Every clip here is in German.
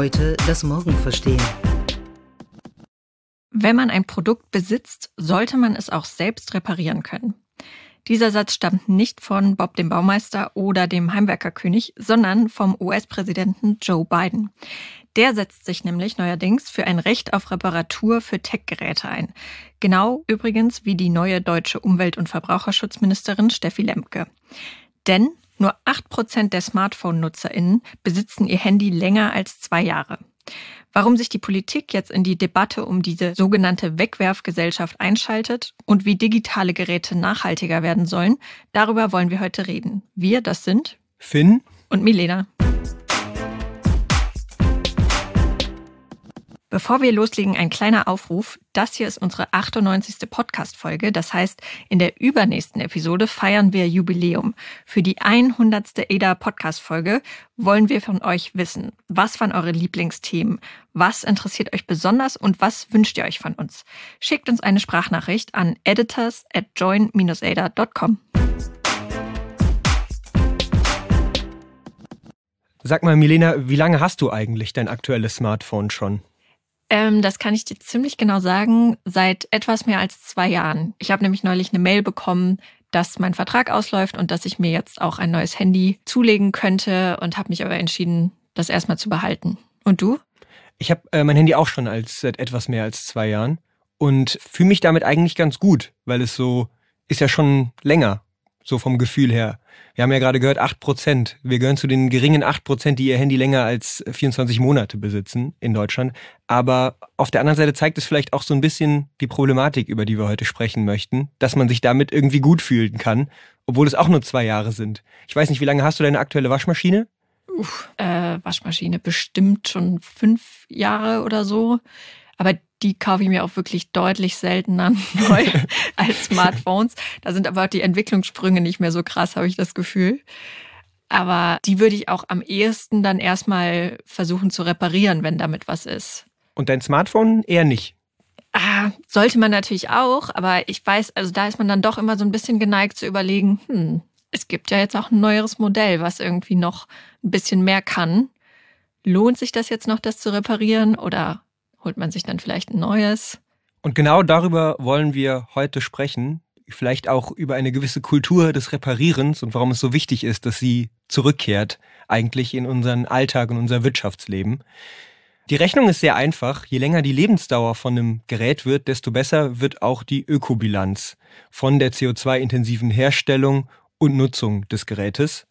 Heute das Morgen verstehen. Wenn man ein Produkt besitzt, sollte man es auch selbst reparieren können. Dieser Satz stammt nicht von Bob dem Baumeister oder dem Heimwerkerkönig, sondern vom US-Präsidenten Joe Biden. Der setzt sich nämlich neuerdings für ein Recht auf Reparatur für Tech-Geräte ein. Genau übrigens wie die neue deutsche Umwelt- und Verbraucherschutzministerin Steffi Lemke. Denn nur 8% der Smartphone-NutzerInnen besitzen ihr Handy länger als 2 Jahre. Warum sich die Politik jetzt in die Debatte um diese sogenannte Wegwerfgesellschaft einschaltet und wie digitale Geräte nachhaltiger werden sollen, darüber wollen wir heute reden. Wir, das sind Finn und Milena. Bevor wir loslegen, ein kleiner Aufruf. Das hier ist unsere 98. Podcast-Folge. Das heißt, in der übernächsten Episode feiern wir Jubiläum. Für die 100. ADA-Podcast-Folge wollen wir von euch wissen, was waren eure Lieblingsthemen, was interessiert euch besonders und was wünscht ihr euch von uns? Schickt uns eine Sprachnachricht an editors@join-ada.com. Sag mal, Milena, wie lange hast du eigentlich dein aktuelles Smartphone schon? Das kann ich dir ziemlich genau sagen, seit etwas mehr als 2 Jahren. Ich habe nämlich neulich eine Mail bekommen, dass mein Vertrag ausläuft und dass ich mir jetzt auch ein neues Handy zulegen könnte und habe mich aber entschieden, das erstmal zu behalten. Und du? Ich habe mein Handy auch schon seit etwas mehr als 2 Jahren und fühle mich damit eigentlich ganz gut, weil es so ist ja schon länger, so vom Gefühl her. Wir haben ja gerade gehört, 8%. Wir gehören zu den geringen 8%, die ihr Handy länger als 24 Monate besitzen in Deutschland. Aber auf der anderen Seite zeigt es vielleicht auch so ein bisschen die Problematik, über die wir heute sprechen möchten, dass man sich damit irgendwie gut fühlen kann, obwohl es auch nur 2 Jahre sind. Ich weiß nicht, wie lange hast du deine aktuelle Waschmaschine? Waschmaschine bestimmt schon 5 Jahre oder so. Aber die kaufe ich mir auch wirklich deutlich seltener neu als Smartphones. Da sind aber auch die Entwicklungssprünge nicht mehr so krass, habe ich das Gefühl. Aber die würde ich auch am ehesten dann erstmal versuchen zu reparieren, wenn damit was ist. Und dein Smartphone eher nicht? Sollte man natürlich auch, aber ich weiß, also da ist man dann doch immer so ein bisschen geneigt zu überlegen, es gibt ja jetzt auch ein neueres Modell, was irgendwie noch ein bisschen mehr kann. Lohnt sich das jetzt noch, das zu reparieren oder holt man sich dann vielleicht ein neues? Und genau darüber wollen wir heute sprechen. Vielleicht auch über eine gewisse Kultur des Reparierens und warum es so wichtig ist, dass sie zurückkehrt eigentlich in unseren Alltag und unser Wirtschaftsleben. Die Rechnung ist sehr einfach. Je länger die Lebensdauer von einem Gerät wird, desto besser wird auch die Ökobilanz von der CO2-intensiven Herstellung und Nutzung des Gerätes.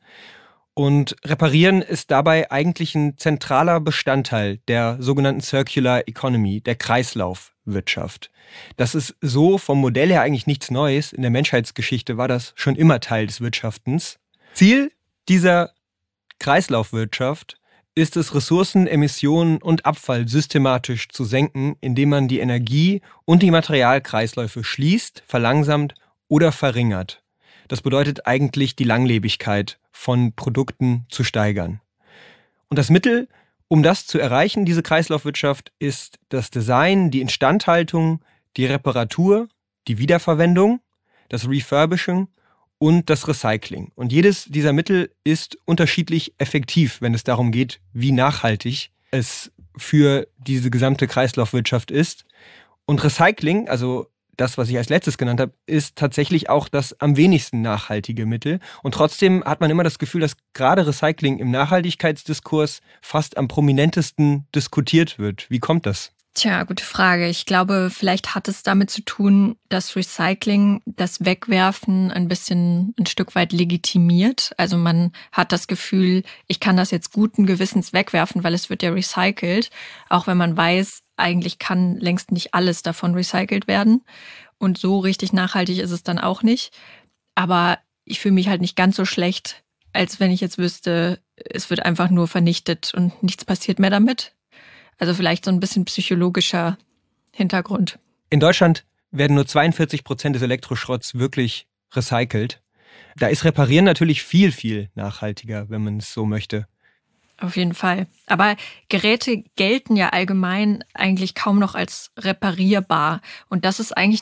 Und Reparieren ist dabei eigentlich ein zentraler Bestandteil der sogenannten Circular Economy, der Kreislaufwirtschaft. Das ist so vom Modell her eigentlich nichts Neues. In der Menschheitsgeschichte war das schon immer Teil des Wirtschaftens. Ziel dieser Kreislaufwirtschaft ist es, Ressourcen, Emissionen und Abfall systematisch zu senken, indem man die Energie- und die Materialkreisläufe schließt, verlangsamt oder verringert. Das bedeutet eigentlich, die Langlebigkeit von Produkten zu steigern. Und das Mittel, um das zu erreichen, diese Kreislaufwirtschaft, ist das Design, die Instandhaltung, die Reparatur, die Wiederverwendung, das Refurbishing und das Recycling. Und jedes dieser Mittel ist unterschiedlich effektiv, wenn es darum geht, wie nachhaltig es für diese gesamte Kreislaufwirtschaft ist. Und Recycling, also das, was ich als letztes genannt habe, ist tatsächlich auch das am wenigsten nachhaltige Mittel. Und trotzdem hat man immer das Gefühl, dass gerade Recycling im Nachhaltigkeitsdiskurs fast am prominentesten diskutiert wird. Wie kommt das? Tja, gute Frage. Ich glaube, vielleicht hat es damit zu tun, dass Recycling das Wegwerfen ein Stück weit legitimiert. Also man hat das Gefühl, ich kann das jetzt guten Gewissens wegwerfen, weil es wird ja recycelt. Auch wenn man weiß, eigentlich kann längst nicht alles davon recycelt werden. Und so richtig nachhaltig ist es dann auch nicht. Aber ich fühle mich halt nicht ganz so schlecht, als wenn ich jetzt wüsste, es wird einfach nur vernichtet und nichts passiert mehr damit. Also vielleicht so ein bisschen psychologischer Hintergrund. In Deutschland werden nur 42% des Elektroschrotts wirklich recycelt. Da ist Reparieren natürlich viel, viel nachhaltiger, wenn man es so möchte. Auf jeden Fall. Aber Geräte gelten ja allgemein eigentlich kaum noch als reparierbar. Und das ist eigentlich eine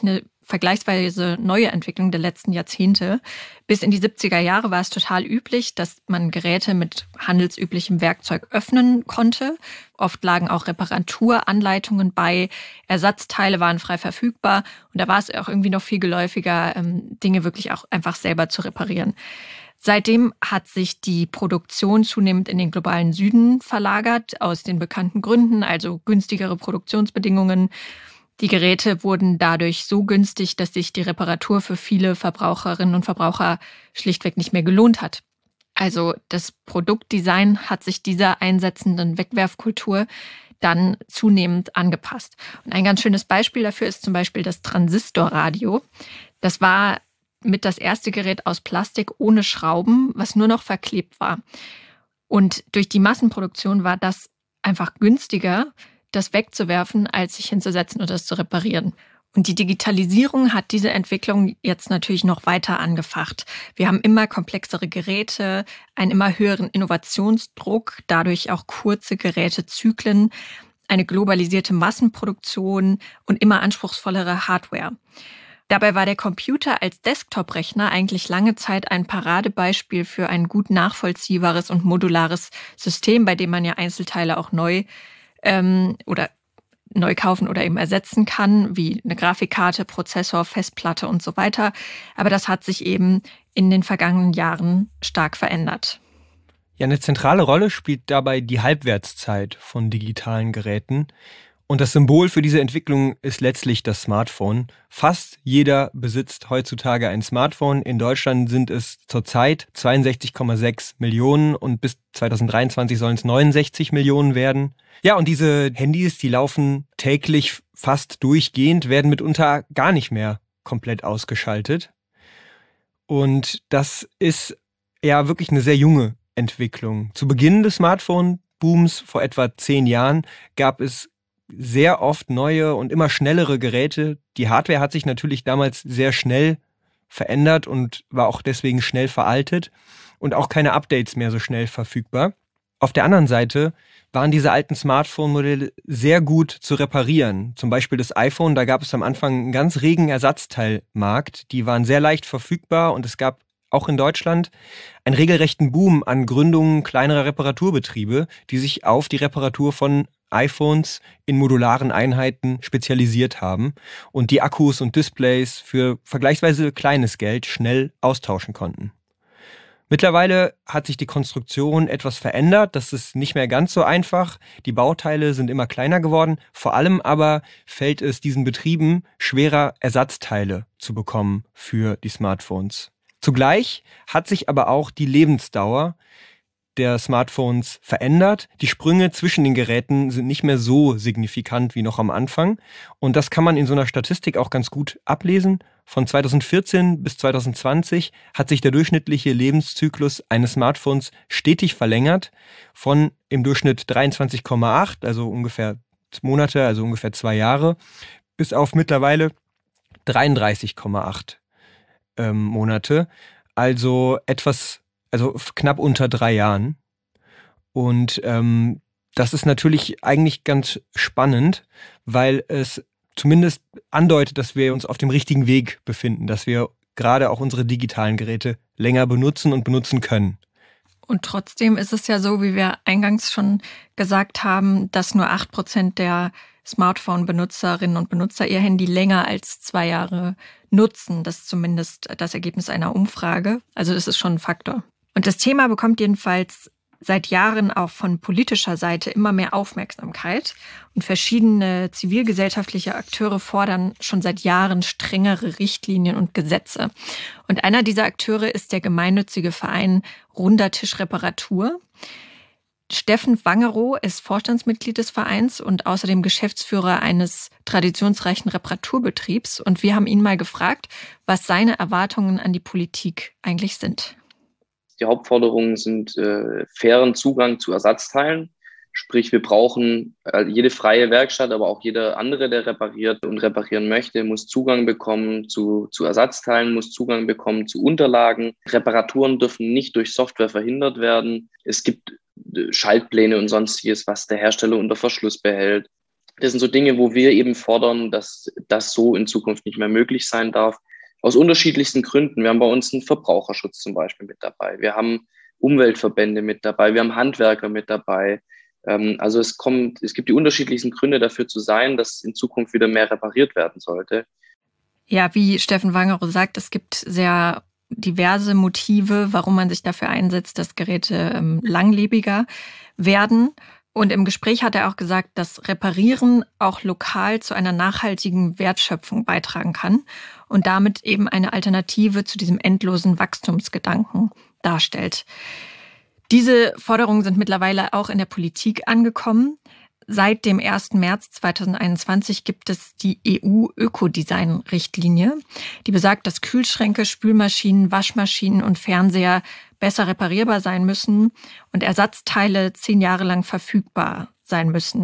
vergleichsweise neue Entwicklung der letzten Jahrzehnte. Bis in die 70er Jahre war es total üblich, dass man Geräte mit handelsüblichem Werkzeug öffnen konnte. Oft lagen auch Reparaturanleitungen bei, Ersatzteile waren frei verfügbar und da war es auch irgendwie noch viel geläufiger, Dinge wirklich auch einfach selber zu reparieren. Seitdem hat sich die Produktion zunehmend in den globalen Süden verlagert, aus den bekannten Gründen, also günstigere Produktionsbedingungen. Die Geräte wurden dadurch so günstig, dass sich die Reparatur für viele Verbraucherinnen und Verbraucher schlichtweg nicht mehr gelohnt hat. Also das Produktdesign hat sich dieser einsetzenden Wegwerfkultur dann zunehmend angepasst. Und ein ganz schönes Beispiel dafür ist zum Beispiel das Transistorradio. Das war mit das erste Gerät aus Plastik ohne Schrauben, was nur noch verklebt war. Und durch die Massenproduktion war das einfach günstiger, das wegzuwerfen, als sich hinzusetzen und das zu reparieren. Und die Digitalisierung hat diese Entwicklung jetzt natürlich noch weiter angefacht. Wir haben immer komplexere Geräte, einen immer höheren Innovationsdruck, dadurch auch kurze Gerätezyklen, eine globalisierte Massenproduktion und immer anspruchsvollere Hardware. Dabei war der Computer als Desktop-Rechner eigentlich lange Zeit ein Paradebeispiel für ein gut nachvollziehbares und modulares System, bei dem man ja Einzelteile auch neu kaufen oder eben ersetzen kann, wie eine Grafikkarte, Prozessor, Festplatte und so weiter. Aber das hat sich eben in den vergangenen Jahren stark verändert. Ja, eine zentrale Rolle spielt dabei die Halbwertszeit von digitalen Geräten. Und das Symbol für diese Entwicklung ist letztlich das Smartphone. Fast jeder besitzt heutzutage ein Smartphone. In Deutschland sind es zurzeit 62,6 Millionen und bis 2023 sollen es 69 Millionen werden. Ja, und diese Handys, die laufen täglich fast durchgehend, werden mitunter gar nicht mehr komplett ausgeschaltet. Und das ist ja wirklich eine sehr junge Entwicklung. Zu Beginn des Smartphone-Booms vor etwa 10 Jahren gab es sehr oft neue und immer schnellere Geräte. Die Hardware hat sich natürlich damals sehr schnell verändert und war auch deswegen schnell veraltet und auch keine Updates mehr so schnell verfügbar. Auf der anderen Seite waren diese alten Smartphone-Modelle sehr gut zu reparieren. Zum Beispiel das iPhone, da gab es am Anfang einen ganz regen Ersatzteilmarkt. Die waren sehr leicht verfügbar und es gab auch in Deutschland einen regelrechten Boom an Gründungen kleinerer Reparaturbetriebe, die sich auf die Reparatur von iPhones in modularen Einheiten spezialisiert haben und die Akkus und Displays für vergleichsweise kleines Geld schnell austauschen konnten. Mittlerweile hat sich die Konstruktion etwas verändert, das ist nicht mehr ganz so einfach, die Bauteile sind immer kleiner geworden, vor allem aber fällt es diesen Betrieben schwerer, Ersatzteile zu bekommen für die Smartphones. Zugleich hat sich aber auch die Lebensdauer der Smartphones verändert. Die Sprünge zwischen den Geräten sind nicht mehr so signifikant wie noch am Anfang. Und das kann man in so einer Statistik auch ganz gut ablesen. Von 2014 bis 2020 hat sich der durchschnittliche Lebenszyklus eines Smartphones stetig verlängert. Von im Durchschnitt 23,8, also ungefähr Monate, also ungefähr 2 Jahre, bis auf mittlerweile 33,8 Monate. Also knapp unter 3 Jahren. Und das ist natürlich eigentlich ganz spannend, weil es zumindest andeutet, dass wir uns auf dem richtigen Weg befinden, dass wir gerade auch unsere digitalen Geräte länger benutzen und benutzen können. Und trotzdem ist es ja so, wie wir eingangs schon gesagt haben, dass nur 8% der Smartphone-Benutzerinnen und Benutzer ihr Handy länger als 2 Jahre nutzen. Das ist zumindest das Ergebnis einer Umfrage. Also das ist schon ein Faktor. Und das Thema bekommt jedenfalls seit Jahren auch von politischer Seite immer mehr Aufmerksamkeit. Und verschiedene zivilgesellschaftliche Akteure fordern schon seit Jahren strengere Richtlinien und Gesetze. Und einer dieser Akteure ist der gemeinnützige Verein Runder Tisch Reparatur. Steffen Wangerow ist Vorstandsmitglied des Vereins und außerdem Geschäftsführer eines traditionsreichen Reparaturbetriebs. Und wir haben ihn mal gefragt, was seine Erwartungen an die Politik eigentlich sind. Die Hauptforderungen sind fairen Zugang zu Ersatzteilen. Sprich, wir brauchen jede freie Werkstatt, aber auch jeder andere, der repariert und reparieren möchte, muss Zugang bekommen zu Ersatzteilen, muss Zugang bekommen zu Unterlagen. Reparaturen dürfen nicht durch Software verhindert werden. Es gibt Schaltpläne und sonstiges, was der Hersteller unter Verschluss behält. Das sind so Dinge, wo wir eben fordern, dass das so in Zukunft nicht mehr möglich sein darf. Aus unterschiedlichsten Gründen. Wir haben bei uns einen Verbraucherschutz zum Beispiel mit dabei. Wir haben Umweltverbände mit dabei. Wir haben Handwerker mit dabei. Also es gibt die unterschiedlichsten Gründe dafür zu sein, dass in Zukunft wieder mehr repariert werden sollte. Ja, wie Steffen Wangerow sagt, es gibt sehr diverse Motive, warum man sich dafür einsetzt, dass Geräte langlebiger werden. Und im Gespräch hat er auch gesagt, dass Reparieren auch lokal zu einer nachhaltigen Wertschöpfung beitragen kann und damit eben eine Alternative zu diesem endlosen Wachstumsgedanken darstellt. Diese Forderungen sind mittlerweile auch in der Politik angekommen. Seit dem 1. März 2021 gibt es die EU-Ökodesign-Richtlinie, die besagt, dass Kühlschränke, Spülmaschinen, Waschmaschinen und Fernseher besser reparierbar sein müssen und Ersatzteile 10 Jahre lang verfügbar sein müssen.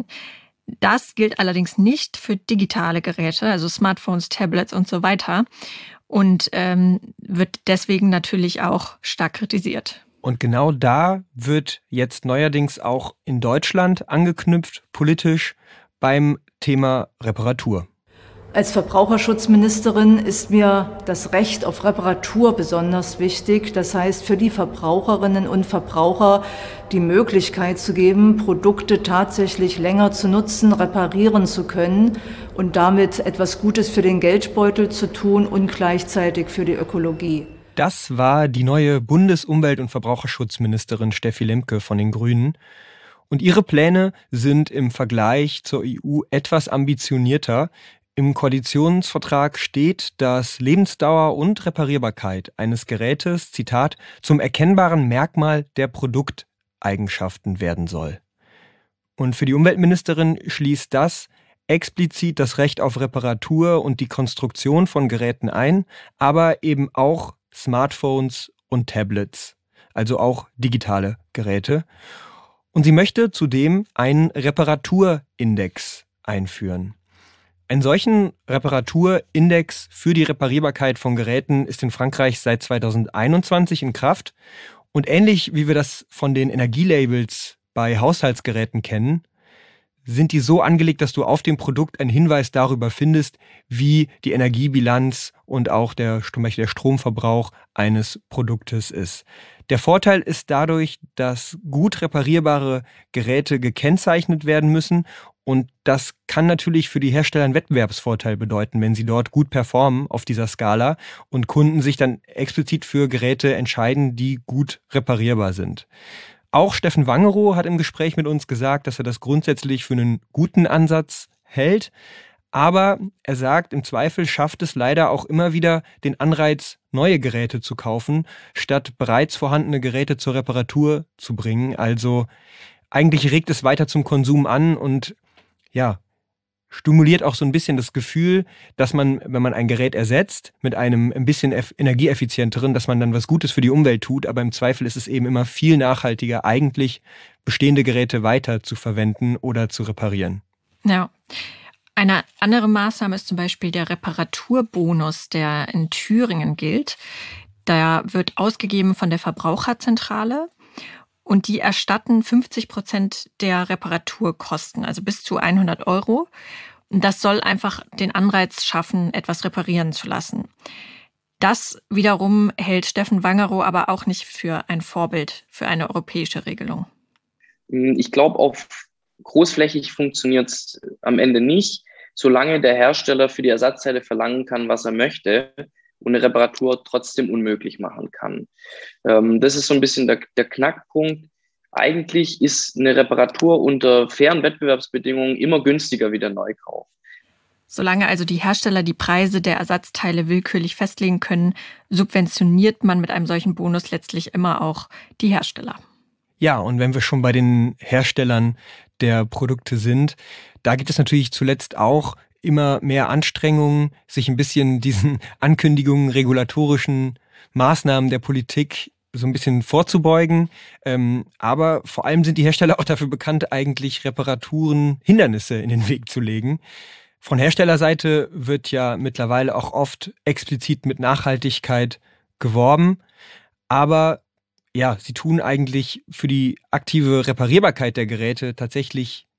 Das gilt allerdings nicht für digitale Geräte, also Smartphones, Tablets und so weiter, und wird deswegen natürlich auch stark kritisiert. Und genau da wird jetzt neuerdings auch in Deutschland angeknüpft, politisch, beim Thema Reparatur. Als Verbraucherschutzministerin ist mir das Recht auf Reparatur besonders wichtig. Das heißt, für die Verbraucherinnen und Verbraucher die Möglichkeit zu geben, Produkte tatsächlich länger zu nutzen, reparieren zu können und damit etwas Gutes für den Geldbeutel zu tun und gleichzeitig für die Ökologie. Das war die neue Bundesumwelt- und Verbraucherschutzministerin Steffi Lemke von den Grünen. Und ihre Pläne sind im Vergleich zur EU etwas ambitionierter. Im Koalitionsvertrag steht, dass Lebensdauer und Reparierbarkeit eines Gerätes, Zitat, zum erkennbaren Merkmal der Produkteigenschaften werden soll. Und für die Umweltministerin schließt das explizit das Recht auf Reparatur und die Konstruktion von Geräten ein, aber eben auch Smartphones und Tablets, also auch digitale Geräte. Und sie möchte zudem einen Reparaturindex einführen. Einen solchen Reparaturindex für die Reparierbarkeit von Geräten ist in Frankreich seit 2021 in Kraft. Und ähnlich wie wir das von den Energielabels bei Haushaltsgeräten kennen, sind die so angelegt, dass du auf dem Produkt einen Hinweis darüber findest, wie die Energiebilanz und auch der Stromverbrauch eines Produktes ist. Der Vorteil ist dadurch, dass gut reparierbare Geräte gekennzeichnet werden müssen. Und das kann natürlich für die Hersteller einen Wettbewerbsvorteil bedeuten, wenn sie dort gut performen auf dieser Skala und Kunden sich dann explizit für Geräte entscheiden, die gut reparierbar sind. Auch Steffen Wangerow hat im Gespräch mit uns gesagt, dass er das grundsätzlich für einen guten Ansatz hält. Aber er sagt, im Zweifel schafft es leider auch immer wieder den Anreiz, neue Geräte zu kaufen, statt bereits vorhandene Geräte zur Reparatur zu bringen. Also eigentlich regt es weiter zum Konsum an und ja, stimuliert auch so ein bisschen das Gefühl, dass man, wenn man ein Gerät ersetzt mit einem ein bisschen energieeffizienteren, dass man dann was Gutes für die Umwelt tut, aber im Zweifel ist es eben immer viel nachhaltiger, eigentlich bestehende Geräte weiter zu verwenden oder zu reparieren. Ja. Eine andere Maßnahme ist zum Beispiel der Reparaturbonus, der in Thüringen gilt. Der wird ausgegeben von der Verbraucherzentrale. Und die erstatten 50% der Reparaturkosten, also bis zu 100 €. Und das soll einfach den Anreiz schaffen, etwas reparieren zu lassen. Das wiederum hält Steffen Wangerow aber auch nicht für ein Vorbild für eine europäische Regelung. Ich glaube, auf großflächig funktioniert es am Ende nicht, solange der Hersteller für die Ersatzteile verlangen kann, was er möchte, und eine Reparatur trotzdem unmöglich machen kann. Das ist so ein bisschen der Knackpunkt. Eigentlich ist eine Reparatur unter fairen Wettbewerbsbedingungen immer günstiger wie der Neukauf. Solange also die Hersteller die Preise der Ersatzteile willkürlich festlegen können, subventioniert man mit einem solchen Bonus letztlich immer auch die Hersteller. Ja, und wenn wir schon bei den Herstellern der Produkte sind, da gibt es natürlich zuletzt auch immer mehr Anstrengungen, sich ein bisschen diesen Ankündigungen, regulatorischen Maßnahmen der Politik so ein bisschen vorzubeugen. Aber vor allem sind die Hersteller auch dafür bekannt, eigentlich Reparaturen Hindernisse in den Weg zu legen. Von Herstellerseite wird ja mittlerweile auch oft explizit mit Nachhaltigkeit geworben. Aber ja, sie tun eigentlich für die aktive Reparierbarkeit der Geräte tatsächlich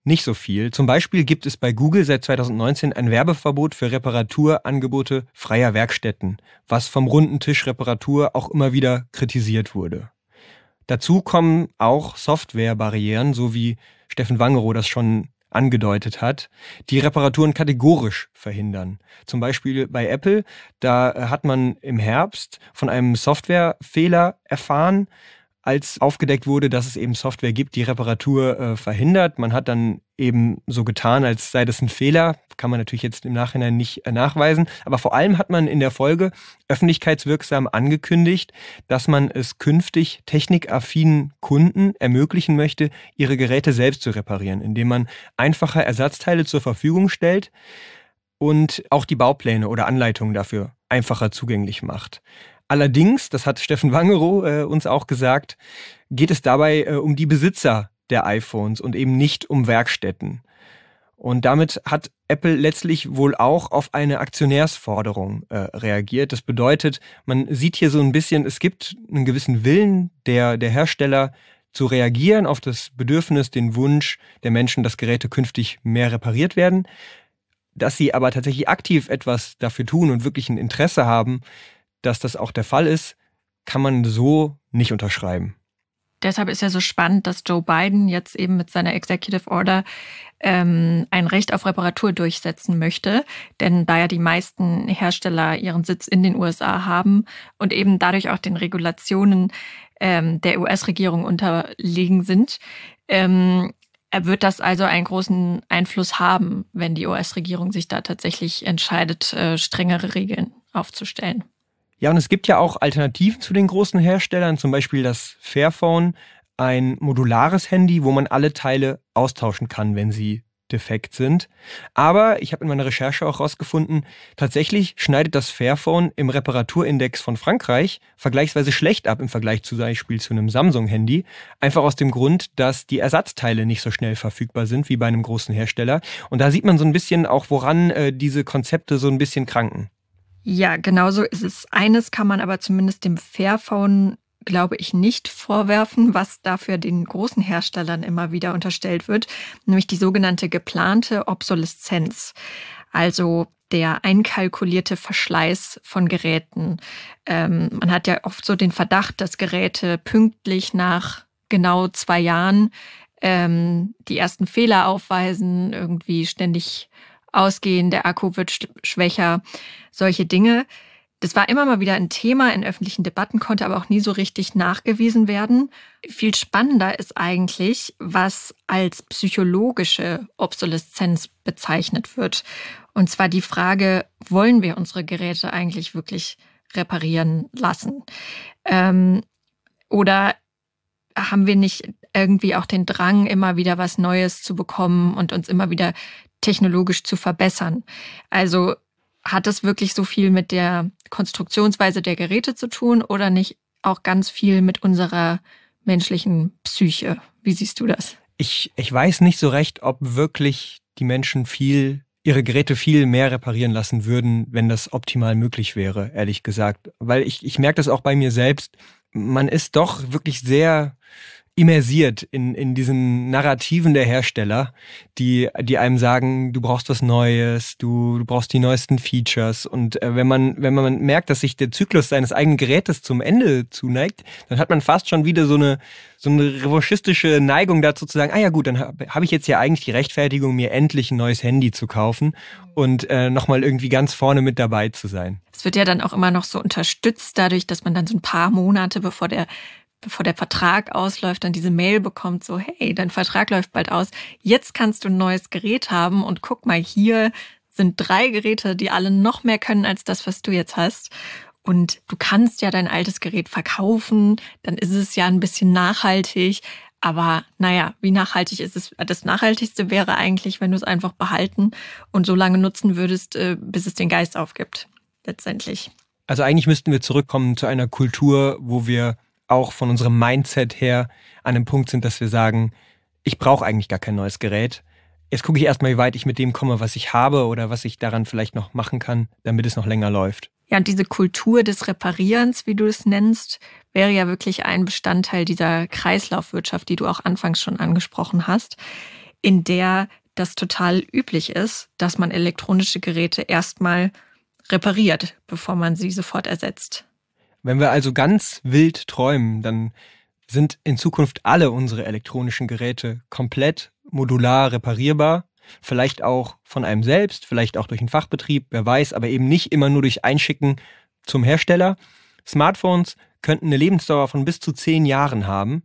nicht so viel. Zum Beispiel gibt es bei Google seit 2019 ein Werbeverbot für Reparaturangebote freier Werkstätten, was vom runden Tisch Reparatur auch immer wieder kritisiert wurde. Dazu kommen auch Softwarebarrieren, so wie Steffen Wangerow das schon angedeutet hat, die Reparaturen kategorisch verhindern. Zum Beispiel bei Apple, da hat man im Herbst von einem Softwarefehler erfahren, als aufgedeckt wurde, dass es eben Software gibt, die Reparatur verhindert. Man hat dann eben so getan, als sei das ein Fehler. Kann man natürlich jetzt im Nachhinein nicht nachweisen. Aber vor allem hat man in der Folge öffentlichkeitswirksam angekündigt, dass man es künftig technikaffinen Kunden ermöglichen möchte, ihre Geräte selbst zu reparieren, indem man einfache Ersatzteile zur Verfügung stellt und auch die Baupläne oder Anleitungen dafür einfacher zugänglich macht. Allerdings, das hat Steffen Wangerow uns auch gesagt, geht es dabei um die Besitzer der iPhones und eben nicht um Werkstätten. Und damit hat Apple letztlich wohl auch auf eine Aktionärsforderung reagiert. Das bedeutet, man sieht hier so ein bisschen, es gibt einen gewissen Willen der Hersteller zu reagieren auf das Bedürfnis, den Wunsch der Menschen, dass Geräte künftig mehr repariert werden. Dass sie aber tatsächlich aktiv etwas dafür tun und wirklich ein Interesse haben, dass das auch der Fall ist, kann man so nicht unterschreiben. Deshalb ist ja so spannend, dass Joe Biden jetzt eben mit seiner Executive Order ein Recht auf Reparatur durchsetzen möchte. Denn da ja die meisten Hersteller ihren Sitz in den USA haben und eben dadurch auch den Regulationen der US-Regierung unterlegen sind, wird das also einen großen Einfluss haben, wenn die US-Regierung sich da tatsächlich entscheidet, strengere Regeln aufzustellen. Ja, und es gibt ja auch Alternativen zu den großen Herstellern, zum Beispiel das Fairphone, ein modulares Handy, wo man alle Teile austauschen kann, wenn sie defekt sind. Aber ich habe in meiner Recherche auch herausgefunden, tatsächlich schneidet das Fairphone im Reparaturindex von Frankreich vergleichsweise schlecht ab im Vergleich zum Beispiel zu einem Samsung-Handy. Einfach aus dem Grund, dass die Ersatzteile nicht so schnell verfügbar sind wie bei einem großen Hersteller. Und da sieht man so ein bisschen auch, woran diese Konzepte so ein bisschen kranken. Ja, genau so ist es. Eines kann man aber zumindest dem Fairphone, glaube ich, nicht vorwerfen, was dafür den großen Herstellern immer wieder unterstellt wird, nämlich die sogenannte geplante Obsoleszenz, also der einkalkulierte Verschleiß von Geräten. Man hat ja oft so den Verdacht, dass Geräte pünktlich nach genau 2 Jahren die ersten Fehler aufweisen, irgendwie ständig ausgehen, der Akku wird schwächer, solche Dinge. Das war immer mal wieder ein Thema in öffentlichen Debatten, konnte aber auch nie so richtig nachgewiesen werden. Viel spannender ist eigentlich, was als psychologische Obsoleszenz bezeichnet wird. Und zwar die Frage, wollen wir unsere Geräte eigentlich wirklich reparieren lassen? Oder haben wir nicht irgendwie auch den Drang, immer wieder was Neues zu bekommen und uns immer wieder technologisch zu verbessern? Also hat das wirklich so viel mit der Konstruktionsweise der Geräte zu tun oder nicht auch ganz viel mit unserer menschlichen Psyche? Wie siehst du das? Ich weiß nicht so recht, ob wirklich die Menschen ihre Geräte viel mehr reparieren lassen würden, wenn das optimal möglich wäre, ehrlich gesagt. Weil ich merke das auch bei mir selbst. Man ist doch wirklich sehr immersiert in diesen Narrativen der Hersteller, die einem sagen, du brauchst was Neues, du brauchst die neuesten Features. Und wenn man merkt, dass sich der Zyklus seines eigenen Gerätes zum Ende zuneigt, dann hat man fast schon wieder so eine revanchistische Neigung dazu zu sagen, ja gut, dann habe ich jetzt ja eigentlich die Rechtfertigung, mir endlich ein neues Handy zu kaufen und nochmal irgendwie ganz vorne mit dabei zu sein. Es wird ja dann auch immer noch so unterstützt dadurch, dass man dann so ein paar Monate, bevor der Vertrag ausläuft, dann diese Mail bekommt, so hey, dein Vertrag läuft bald aus, jetzt kannst du ein neues Gerät haben und guck mal, hier sind 3 Geräte, die alle noch mehr können als das, was du jetzt hast. Und du kannst ja dein altes Gerät verkaufen, dann ist es ja ein bisschen nachhaltig. Aber naja, wie nachhaltig ist es? Das Nachhaltigste wäre eigentlich, wenn du es einfach behalten und so lange nutzen würdest, bis es den Geist aufgibt, letztendlich. Also eigentlich müssten wir zurückkommen zu einer Kultur, wo wir auch von unserem Mindset her an einem Punkt sind, dass wir sagen, ich brauche eigentlich gar kein neues Gerät. Jetzt gucke ich erstmal, wie weit ich mit dem komme, was ich habe oder was ich daran vielleicht noch machen kann, damit es noch länger läuft. Ja, und diese Kultur des Reparierens, wie du es nennst, wäre ja wirklich ein Bestandteil dieser Kreislaufwirtschaft, die du auch anfangs schon angesprochen hast. in der das total üblich ist, dass man elektronische Geräte erstmal repariert, bevor man sie sofort ersetzt. Wenn wir also ganz wild träumen, dann sind in Zukunft alle unsere elektronischen Geräte komplett modular reparierbar. Vielleicht auch von einem selbst, vielleicht auch durch einen Fachbetrieb, wer weiß, aber eben nicht immer nur durch Einschicken zum Hersteller. Smartphones könnten eine Lebensdauer von bis zu 10 Jahren haben.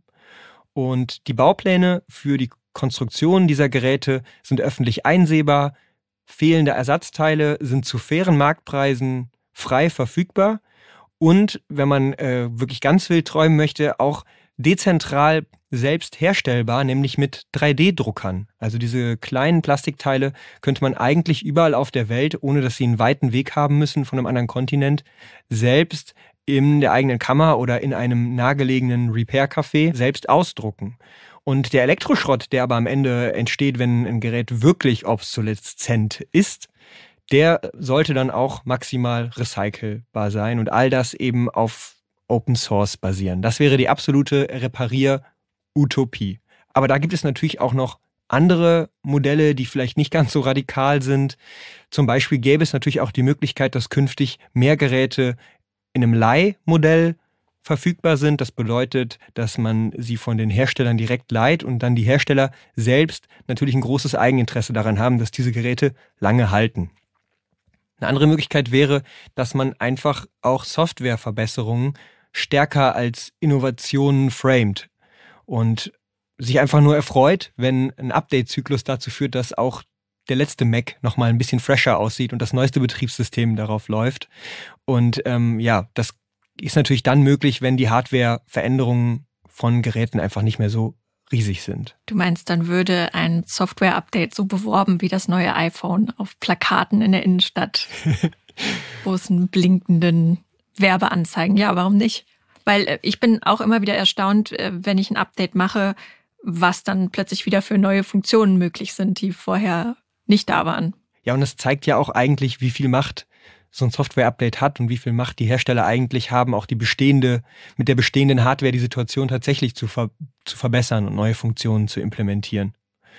Und die Baupläne für die Konstruktion dieser Geräte sind öffentlich einsehbar. Fehlende Ersatzteile sind zu fairen Marktpreisen frei verfügbar. Und wenn man wirklich ganz wild träumen möchte, auch dezentral selbst herstellbar, nämlich mit 3D-Druckern. Also diese kleinen Plastikteile könnte man eigentlich überall auf der Welt, ohne dass sie einen weiten Weg haben müssen von einem anderen Kontinent, selbst in der eigenen Kammer oder in einem nahegelegenen Repair-Café selbst ausdrucken. Und der Elektroschrott, der aber am Ende entsteht, wenn ein Gerät wirklich obsoleszent ist, der sollte dann auch maximal recycelbar sein und all das eben auf Open Source basieren. Das wäre die absolute Reparier-Utopie. Aber da gibt es natürlich auch noch andere Modelle, die vielleicht nicht ganz so radikal sind. Zum Beispiel gäbe es natürlich auch die Möglichkeit, dass künftig mehr Geräte in einem Leihmodell verfügbar sind. Das bedeutet, dass man sie von den Herstellern direkt leiht und dann die Hersteller selbst natürlich ein großes Eigeninteresse daran haben, dass diese Geräte lange halten. Eine andere Möglichkeit wäre, dass man einfach auch Softwareverbesserungen stärker als Innovationen framet und sich einfach nur erfreut, wenn ein Update-Zyklus dazu führt, dass auch der letzte Mac nochmal ein bisschen fresher aussieht und das neueste Betriebssystem darauf läuft. Und das ist natürlich dann möglich, wenn die Hardware-Veränderungen von Geräten einfach nicht mehr so riesig sind. Du meinst, dann würde ein Software-Update so beworben wie das neue iPhone auf Plakaten in der Innenstadt, großen blinkenden Werbeanzeigen. Ja, warum nicht? Weil ich bin auch immer wieder erstaunt, wenn ich ein Update mache, was dann plötzlich wieder für neue Funktionen möglich sind, die vorher nicht da waren. Ja, und es zeigt ja auch eigentlich, wie viel Macht so ein Software-Update hat und wie viel Macht die Hersteller eigentlich haben, auch mit der bestehenden Hardware die Situation tatsächlich zu verbessern und neue Funktionen zu implementieren.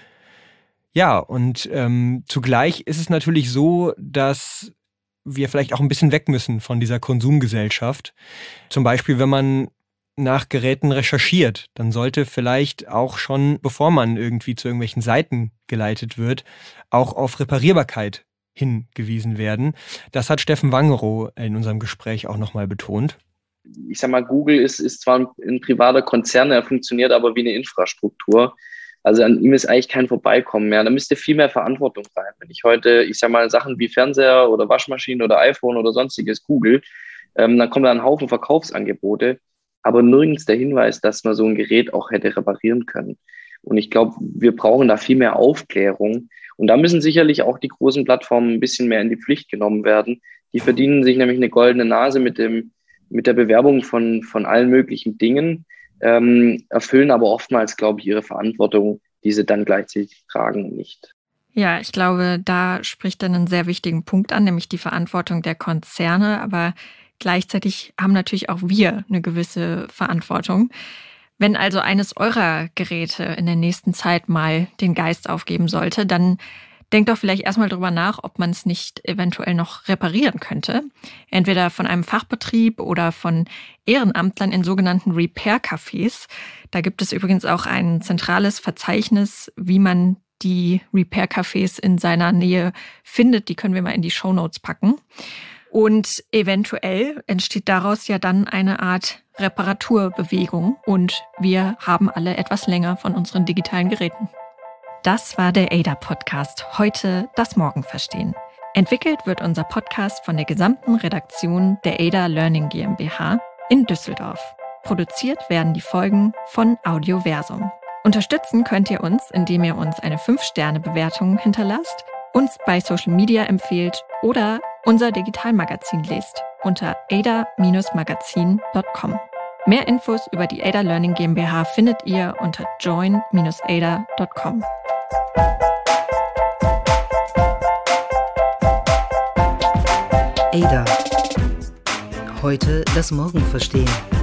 Ja, und zugleich ist es natürlich so, dass wir vielleicht auch ein bisschen weg müssen von dieser Konsumgesellschaft. Zum Beispiel, wenn man nach Geräten recherchiert, dann sollte vielleicht auch schon, bevor man irgendwie zu irgendwelchen Seiten geleitet wird, auch auf Reparierbarkeit hingewiesen werden. Das hat Steffen Wangerow in unserem Gespräch auch nochmal betont. Ich sag mal, Google ist zwar ein privater Konzern, er funktioniert aber wie eine Infrastruktur. Also an ihm ist eigentlich kein Vorbeikommen mehr. Da müsste viel mehr Verantwortung rein. Wenn ich heute, ich sag mal, Sachen wie Fernseher oder Waschmaschinen oder iPhone oder sonstiges google, dann kommen da ein Haufen Verkaufsangebote, aber nirgends der Hinweis, dass man so ein Gerät auch hätte reparieren können. Und ich glaube, wir brauchen da viel mehr Aufklärung. Und da müssen sicherlich auch die großen Plattformen ein bisschen mehr in die Pflicht genommen werden. Die verdienen sich nämlich eine goldene Nase mit der Bewerbung von allen möglichen Dingen, erfüllen aber oftmals, glaube ich, ihre Verantwortung, die sie dann gleichzeitig tragen, nicht. Ja, ich glaube, da spricht dann einen sehr wichtigen Punkt an, nämlich die Verantwortung der Konzerne. Aber gleichzeitig haben natürlich auch wir eine gewisse Verantwortung. Wenn also eines eurer Geräte in der nächsten Zeit mal den Geist aufgeben sollte, dann denkt doch vielleicht erstmal drüber nach, ob man es nicht eventuell noch reparieren könnte. Entweder von einem Fachbetrieb oder von Ehrenamtlern in sogenannten Repair-Cafés. Da gibt es übrigens auch ein zentrales Verzeichnis, wie man die Repair-Cafés in seiner Nähe findet. Die können wir mal in die Shownotes packen. Und eventuell entsteht daraus ja dann eine Art Reparaturbewegung und wir haben alle etwas länger von unseren digitalen Geräten. Das war der ADA-Podcast. Heute das Morgen verstehen. Entwickelt wird unser Podcast von der gesamten Redaktion der ADA Learning GmbH in Düsseldorf. Produziert werden die Folgen von Audioversum. Unterstützen könnt ihr uns, indem ihr uns eine 5-Sterne-Bewertung hinterlasst, uns bei Social Media empfehlt oder unser Digitalmagazin lest unter ada-magazin.com. Mehr Infos über die ADA Learning GmbH findet ihr unter join-ada.com. ADA. Heute das Morgen verstehen.